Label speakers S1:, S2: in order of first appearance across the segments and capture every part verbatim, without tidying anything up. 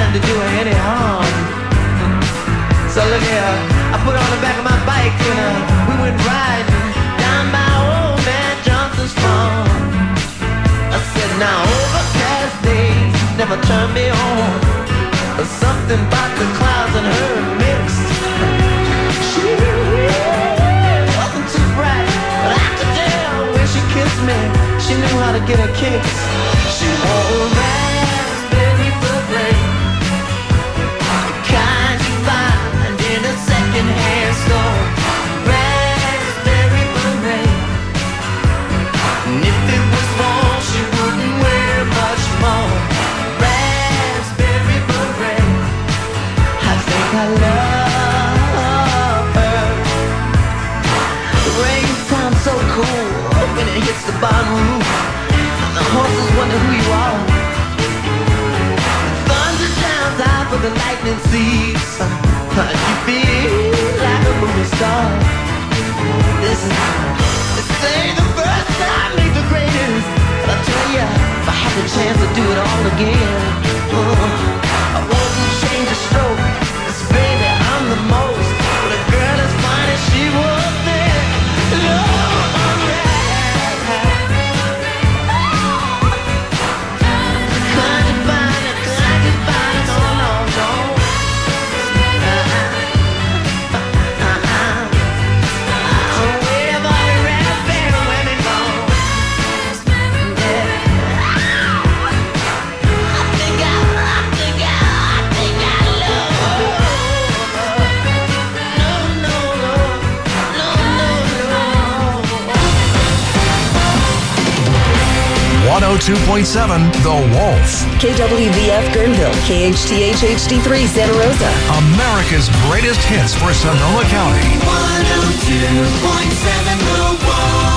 S1: trying to do her any harm. So look here, I put her on the back of my bike and uh, we went riding down by old man Johnson's farm. I said, now overcast days never turn me on. Something about the clouds and her mixed. She wasn't too bright, but I could tell when she kissed me, she knew how to get her kicks. She wore a raspberry beret, the kind you find in a second-hand store. Raspberry beret, and if it was fall, she wouldn't wear much more. Raspberry beret, I think I love her. The rain sounds so cool when it hits the bottom roof. The horses wonder who you are. The thunder drowns out but the lightning sees. You feel like a movie star. This is, this ain't the first time, ain't the greatest. But I tell ya, if I had the chance to do it all again, uh, I wouldn't change a stroke. 'Cause baby, I'm the most. But a girl as fine as she was then, Lord,
S2: one oh two point seven The Wolf.
S3: K W V F Guerneville, K H T H H D three Santa Rosa.
S2: America's greatest hits for Sonoma County.
S1: one oh two point seven The Wolf.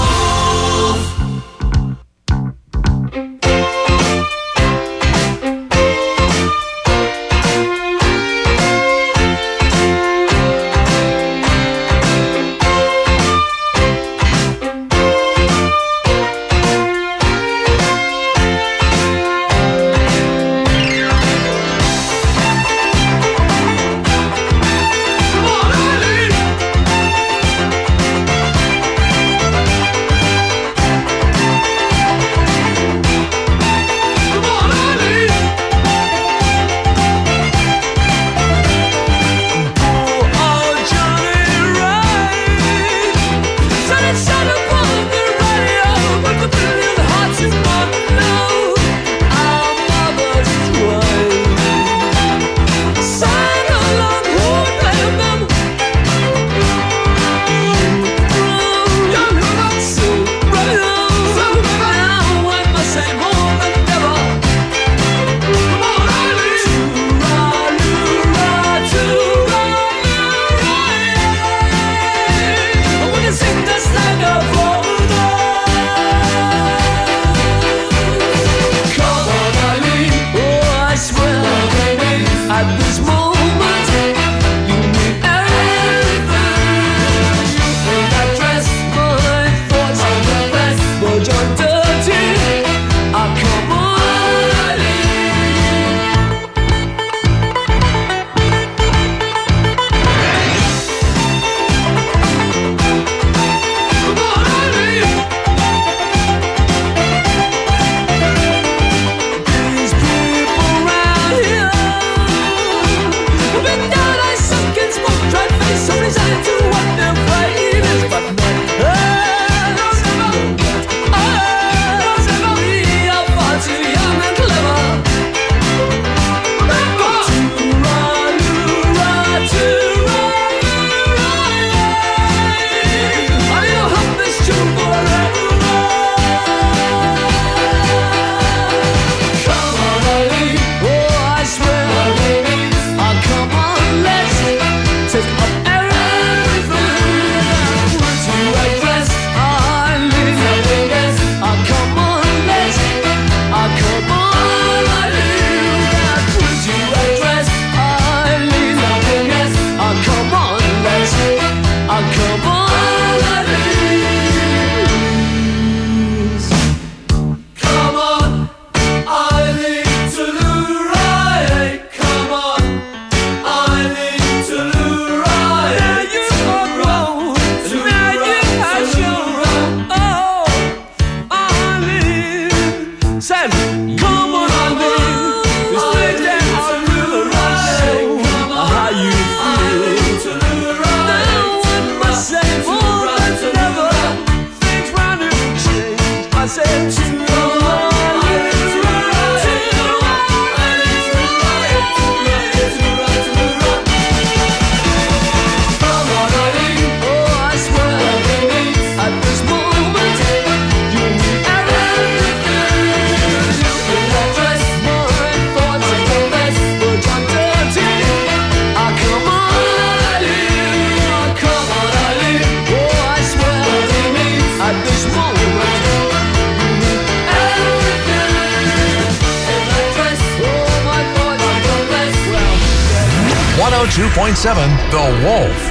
S2: one oh two point seven The Wolf.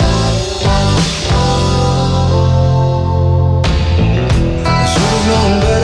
S4: Known better.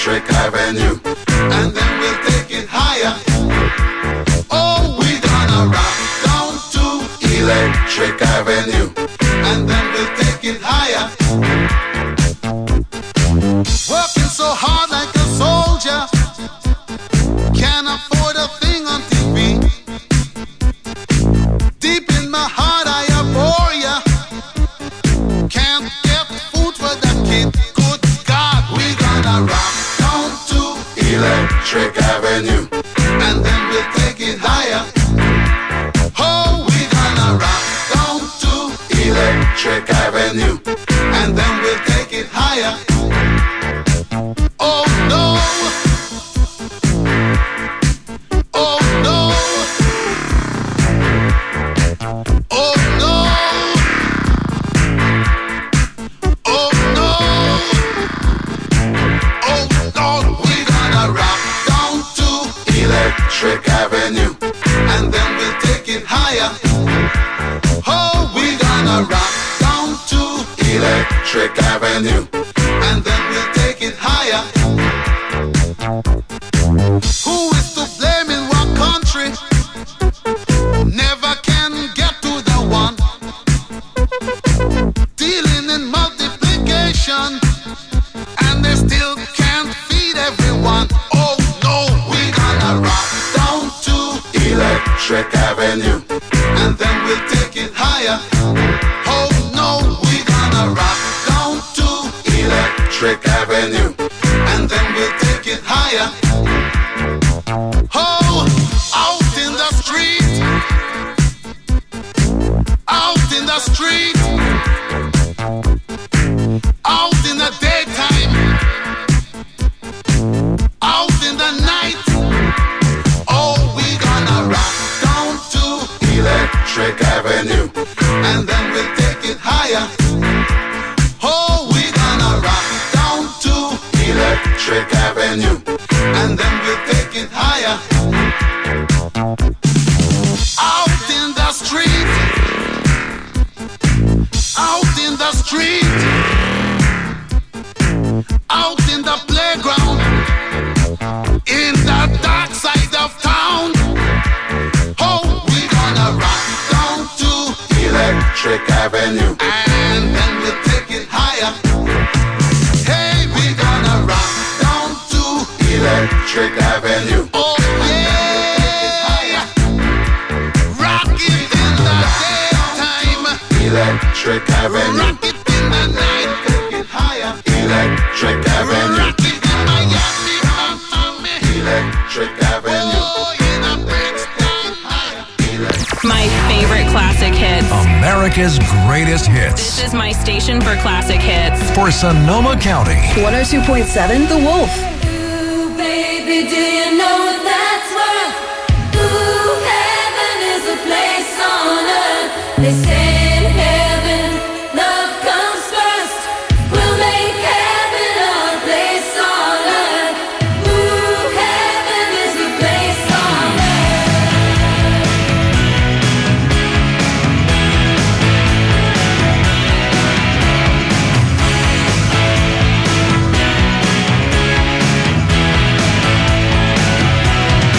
S4: Electric Avenue, and then we'll take it higher. Oh, we gonna rock down to Electric Avenue, and then we'll take it higher. Working so hard like a soldier, can't afford a thing on T V. Deep in my heart I abhor ya. Can't get food for the kid. Good God, we gonna rock down to Electric Avenue, and then we'll take it higher. Oh, we gonna rock down to Electric Avenue, and then we'll take it higher. Oh no! Oh no! Oh no! Oh no! Oh Lord, we gonna rock down to Electric Avenue, and then we'll take it higher. Oh, we gonna rock down to Electric Avenue, and then we'll take it higher. Who is to blame in what country? Never can get to the one. Dealing in multiplication, and they still can't feed everyone. Oh no, we gonna rock down to Electric Avenue, and then we'll take it higher. Oh no, we gonna rock down to Electric Avenue, and then we'll take it higher. Oh, out in the street, out in the street, out in the daytime, out in the night. Oh, we gonna rock down to Electric Avenue, and then we'll take it higher. Oh, we gonna rock down to Electric Avenue, and then we'll take it higher. Out in the street, out in the street, out in the playground, in the dark side of town. Oh, we gonna rock down to Electric Avenue, and then we'll take it higher. Hey, we gonna rock down to Electric Avenue. Oh yeah, rock it in the daytime, Electric Avenue. Rock it in the night, take it higher, Electric Avenue. Rock it in Miami, Miami, Electric Avenue. Oh, in a big time higher.
S5: My favorite classic hits.
S2: America's greatest hits.
S5: This is my station for classic hits.
S2: For Sonoma County.
S3: one oh two point seven The Wolf.
S6: Ooh, baby, do you know what that's worth? Ooh, heaven is a place on earth. They say in heaven, love comes first. We'll make heaven our place on earth. Ooh, heaven is a place on
S1: Electric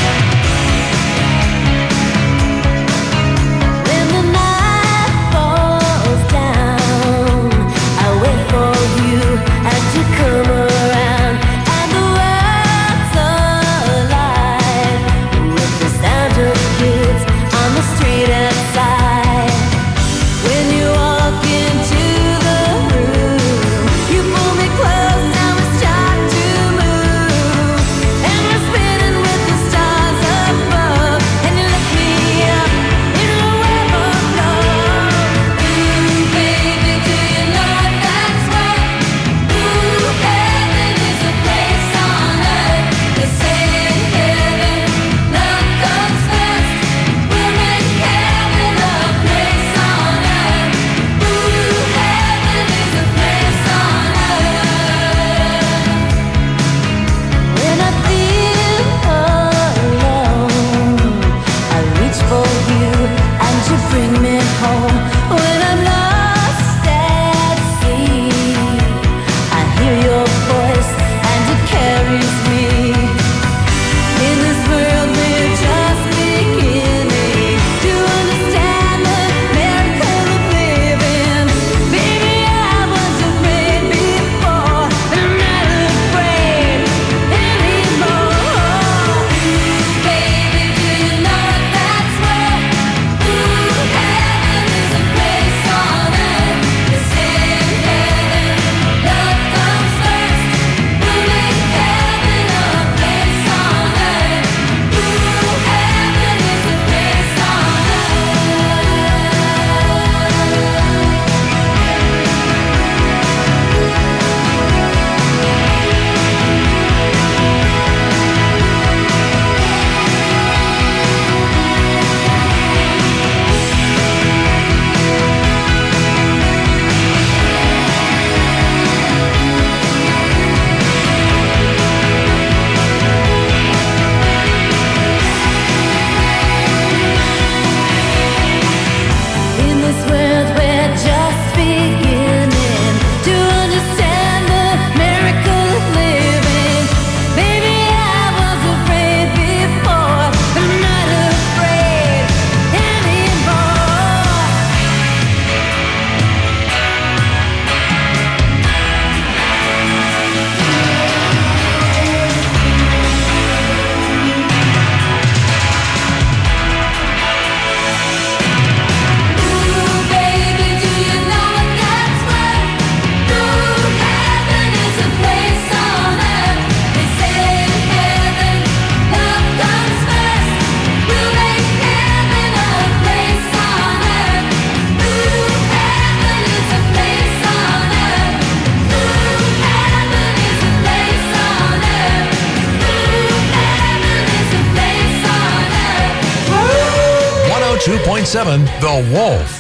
S2: point seven The Wolf.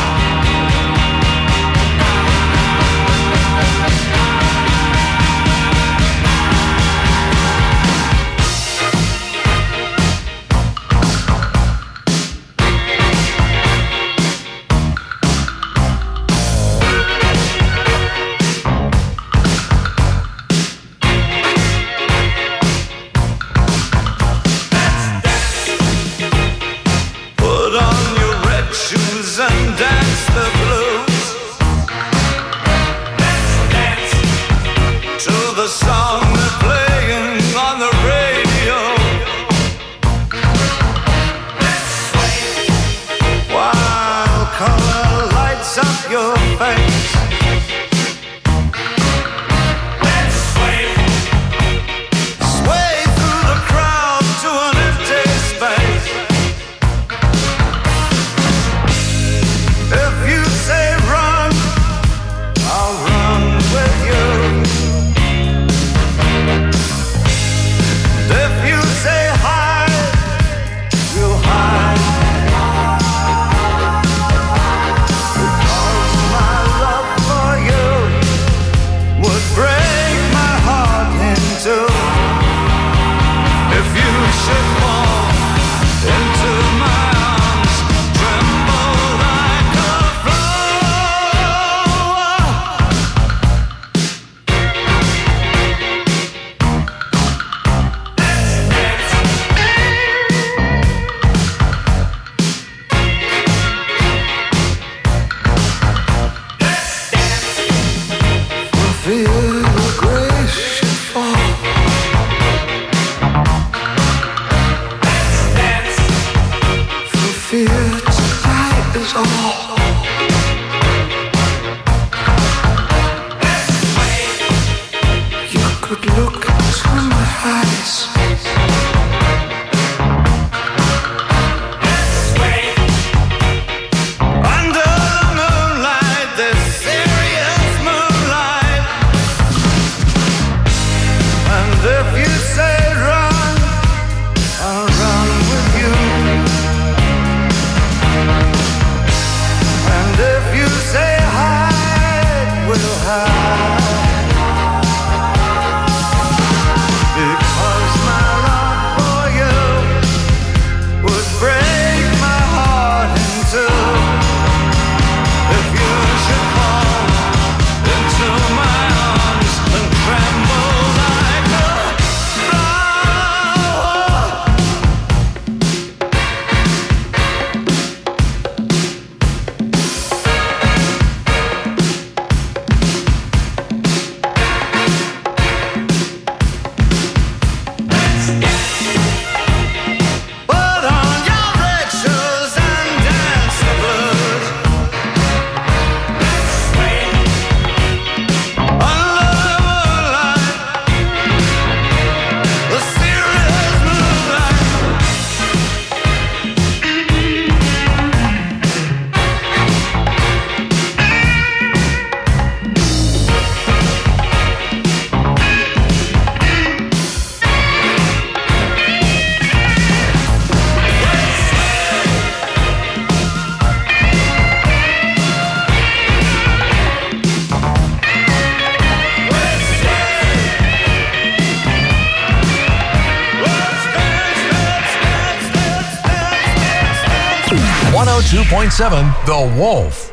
S2: one oh two point seven The Wolf.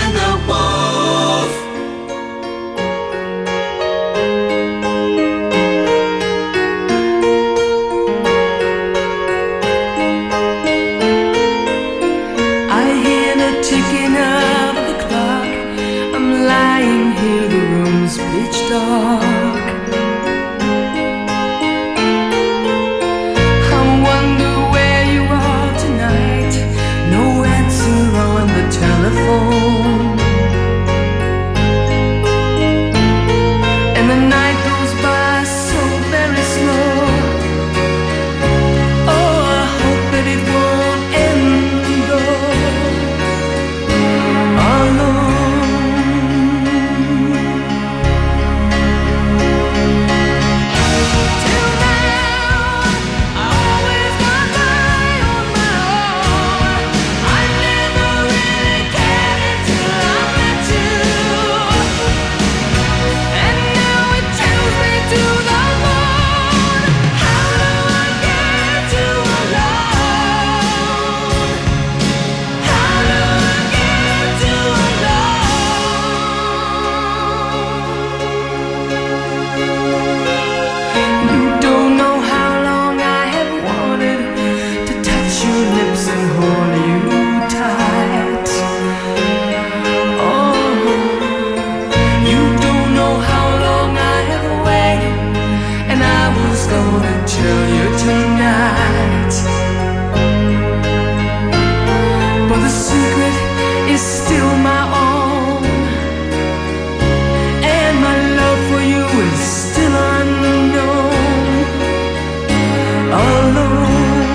S4: the wolf.
S6: I hear the ticking of the clock. I'm lying here, the room's pitch dark. I wonder where you are tonight. No answer on the telephone. And the night goes by so very slow. Oh, I hope that it won't end though. Till now, I always got by on my own. I never really cared until I met you. And now it chills me to the bone. How do I get you alone? How do I get you alone? You don't know how long I have wanted to touch your lips and hold you tight. Oh, you don't know how long I have waited, and I was gonna tell you tonight. But the secret is still my own, and my love for you is still unknown. Alone.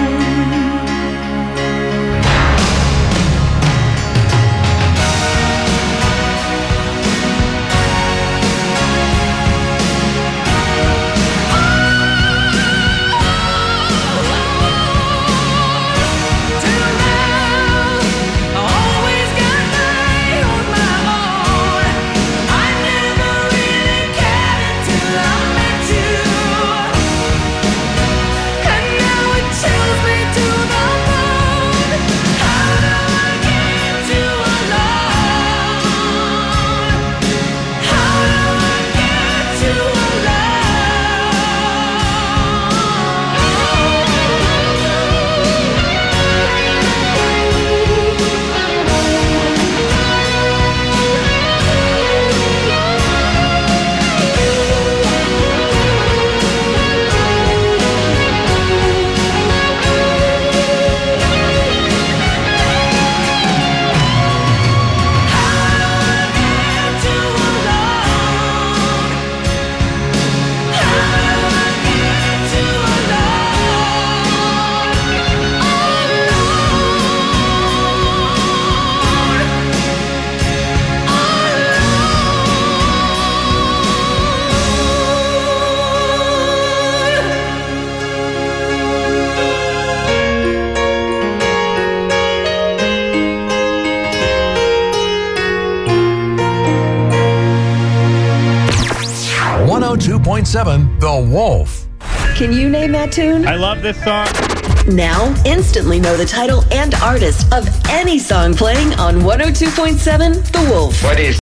S6: Till now, I always got by on my own. I never really cared until I met you. And now it chills me to the bone. How do I get you alone? How do I get you
S2: one oh two point seven The Wolf.
S3: Can you name that tune?
S7: I love this song.
S3: Now, instantly know the title and artist of any song playing on one oh two point seven The Wolf.
S8: What is